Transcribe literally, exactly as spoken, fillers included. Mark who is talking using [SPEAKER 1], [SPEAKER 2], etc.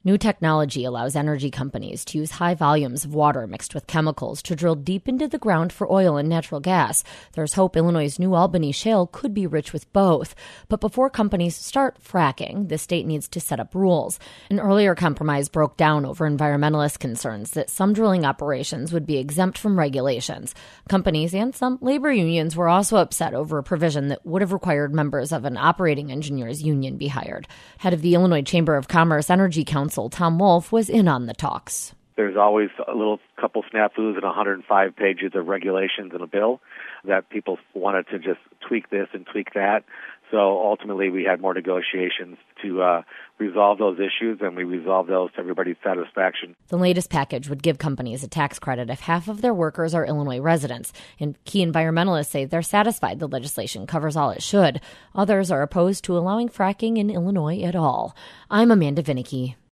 [SPEAKER 1] New technology allows energy companies to use high volumes of water mixed with chemicals to drill deep into the ground for oil and natural gas. There's hope Illinois' New Albany shale could be rich with both. But before companies start fracking, the state needs to set up rules. An earlier compromise broke down over environmentalist concerns that some drilling operations would be exempt from regulations. Companies and some labor unions were also upset over a provision that would have required members of an operating engineers union be hired. Head of the Illinois Chamber of Commerce Energy Council, Tom Wolf, was in on the talks.
[SPEAKER 2] There's always a little couple snafus and one hundred five pages of regulations in a bill that people wanted to just tweak this and tweak that. So ultimately we had more negotiations to uh, resolve those issues, and we resolved those to everybody's satisfaction.
[SPEAKER 1] The latest package would give companies a tax credit if half of their workers are Illinois residents. And key environmentalists say they're satisfied the legislation covers all it should. Others are opposed to allowing fracking in Illinois at all. I'm Amanda Vinicky.